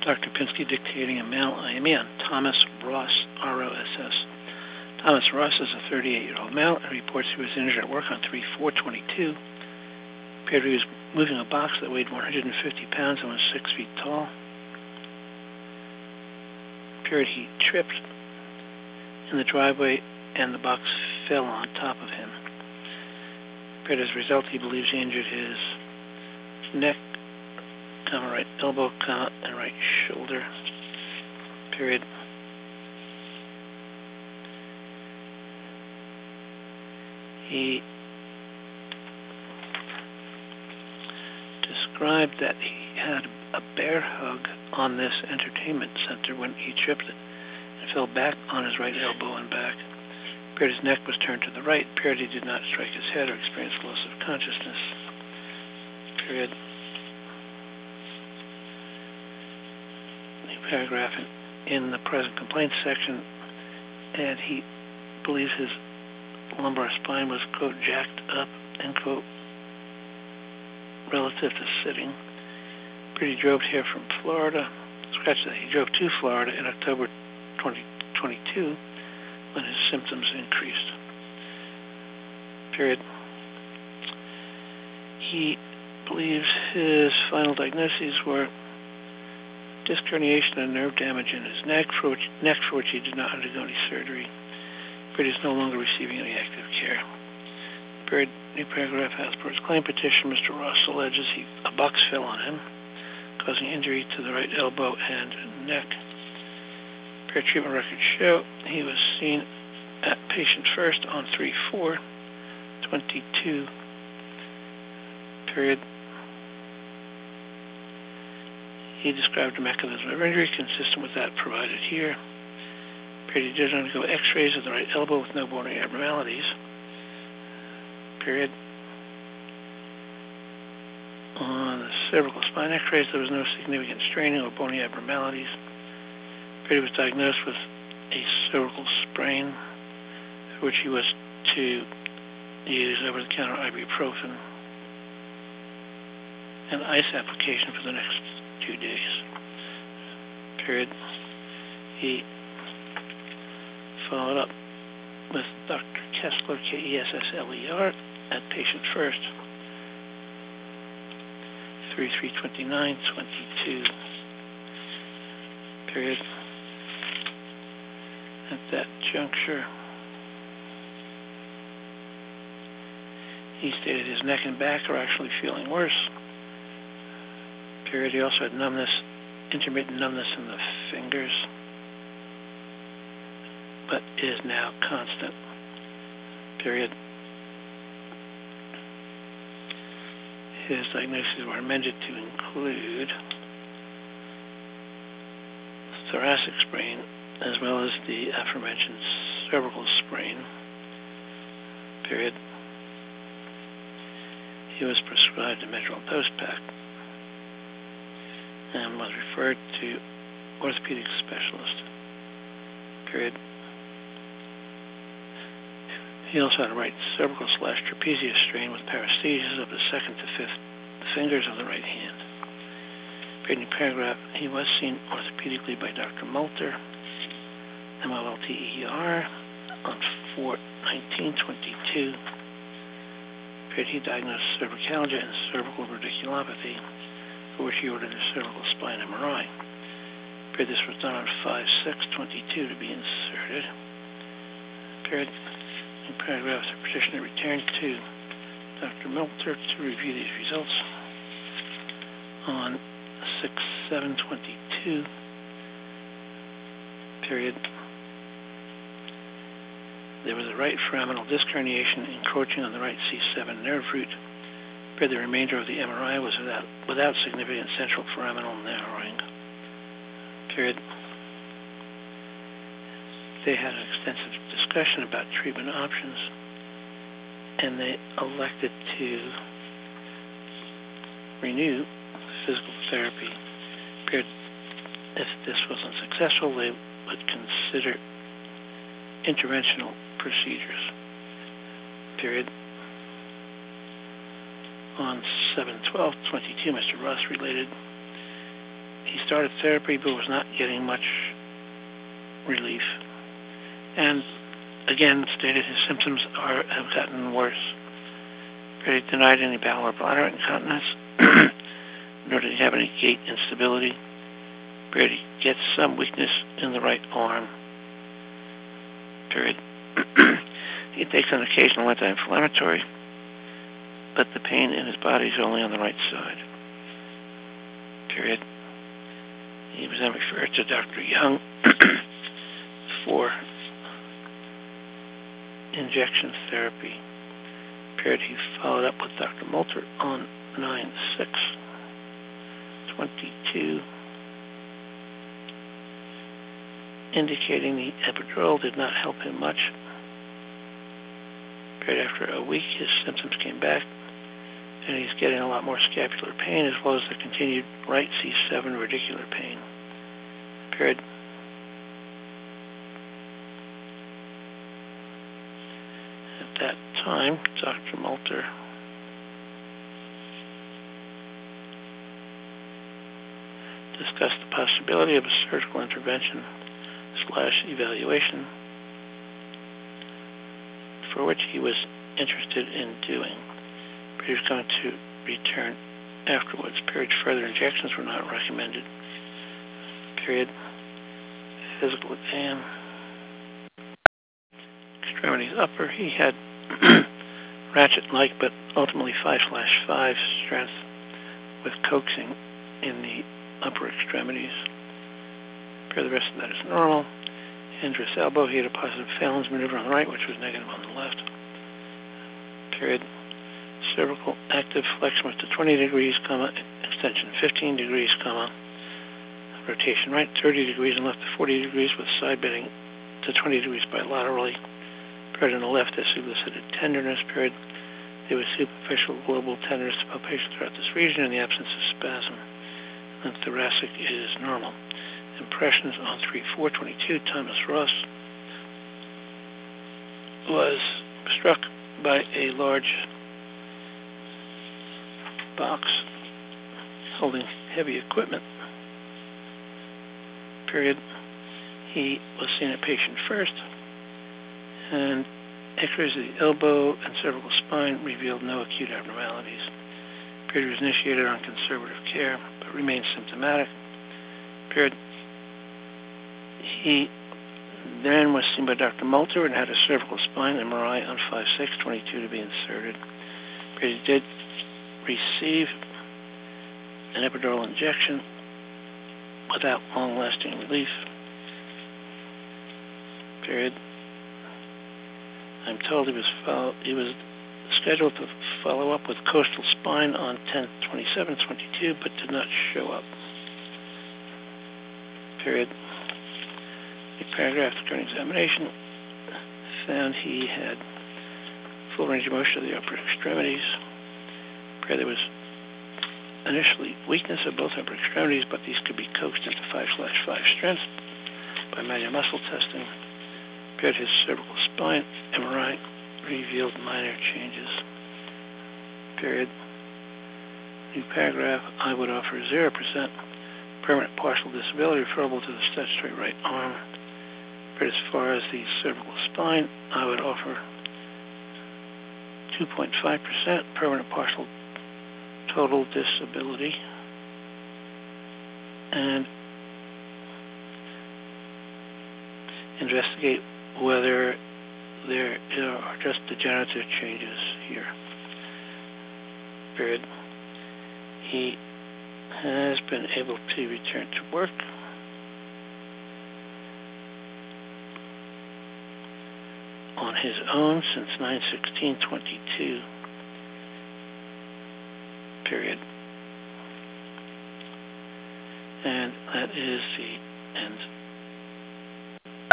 Dr. Pinsky dictating a mail IME on Thomas Ross, R-O-S-S. Thomas Ross is a 38-year-old male and reports he was injured at work on 3/4/22. Appeared he was moving a box that weighed 150 pounds and was 6 feet tall. Appeared he tripped in the driveway and the box fell on top of him. Appeared as a result he believes he injured his neck, right elbow, and right shoulder. Period. He described that he had a bear hug on this entertainment center when he tripped and fell back on his right elbow and back. Appeared his neck was turned to the right. Appeared he did not strike his head or experience loss of consciousness. Period. New paragraph in the present complaints section, and he believes his lumbar spine was, quote, jacked up, end quote, relative to sitting. He drove here from Florida. Scratch that. He drove to Florida in October 2022 when his symptoms increased. Period. He believes his final diagnoses were disc herniation and nerve damage in his neck, for which he did not undergo any surgery. But he is no longer receiving any active care. Period. New paragraph. As per his claim petition, Mr. Ross alleges a box fell on him, causing injury to the right elbow and neck. Period. Treatment records show he was seen at patient first on 3/4/22. Period. He described a mechanism of injury consistent with that provided here. Period. He did undergo x-rays of the right elbow with no bony abnormalities. Period. On the cervical spine x-rays, there was no significant straining or bony abnormalities. Period. He was diagnosed with a cervical sprain, for which he was to use over-the-counter ibuprofen and ice application for the next 2 days. Period. He followed up with Dr. Kessler, Kessler, at patient first, 3/3/29/22. Period. At that juncture, he stated his neck and back are actually feeling worse. Period. He also had numbness, intermittent numbness in the fingers, but is now constant. Period. His diagnoses were amended to include thoracic sprain as well as the aforementioned cervical sprain. Period. He was prescribed a Medrol dose pack and was referred to orthopedic specialist. Period. He also had a right cervical / trapezius strain with paresthesias of the 2nd to 5th fingers of the right hand. Period. Paragraph. He was seen orthopedically by Dr. Multer, MOLTER, on 4/19/22. Period. He diagnosed cervicalgia and cervical radiculopathy, for which he ordered a cervical spine MRI. Period. This was done on 5/6/22 to be inserted. Period. In paragraph, the petitioner returned to Dr. Milter to review these results on 6/7/22. Period. There was a right foraminal disc herniation encroaching on the right C7 nerve root. Period. The remainder of the MRI was without significant central foraminal narrowing. Period. They had an extensive discussion about treatment options, and they elected to renew physical therapy. Period. If this was unsuccessful, they would consider interventional procedures. Period. On 7/12/22, Mr. Ross related he started therapy but was not getting much relief. And again, stated his symptoms have gotten worse. He denied any bowel or bladder incontinence, nor did he have any gait instability. He gets some weakness in the right arm. He takes an occasional anti-inflammatory, but the pain in his body is only on the right side. He was then referred to Dr. Young for injection therapy. He followed up with Dr. Multer on 9/6/22, indicating the epidural did not help him much. After a week, his symptoms came back, and he's getting a lot more scapular pain, as well as the continued right C7 radicular pain. At that time, Dr. Multer discussed the possibility of a surgical intervention/evaluation, for which he was interested in doing. But he was going to return afterwards. Further injections were not recommended. Physical exam. Extremities upper, he had ratchet-like but ultimately 5/5 strength with coaxing in the upper extremities. The rest of that is normal. Andrus elbow, he had a positive Phalen's maneuver on the right, which was negative on the left. Cervical active flexion was to 20 degrees, extension 15 degrees, rotation right 30 degrees and left to 40 degrees with side bending to 20 degrees bilaterally. On the left, as elicited tenderness. There was superficial global tenderness to palpation throughout this region in the absence of spasm. And thoracic is normal. Impressions on 3/4/22, Thomas Ross was struck by a large box holding heavy equipment. He was seen at patient first, and X-rays of the elbow and cervical spine revealed no acute abnormalities. He was initiated on conservative care, but remained symptomatic. He then was seen by Dr. Multer and had a cervical spine MRI on 5/6/22 to be inserted. He did receive an epidural injection without long-lasting relief. I'm told he was scheduled to follow up with coastal spine on 10/27/22, but did not show up. The paragraph during examination found he had full range of motion of the upper extremities. There was initially weakness of both upper extremities, but these could be coaxed into 5/5 strength by manual muscle testing. His cervical spine MRI revealed minor changes. New paragraph, I would offer 0% permanent partial disability referable to the statutory right arm. But as far as the cervical spine, I would offer 2.5% permanent partial total disability. And investigate whether there are just degenerative changes here. He has been able to return to work. On his own since 9/16/22. And that is the end.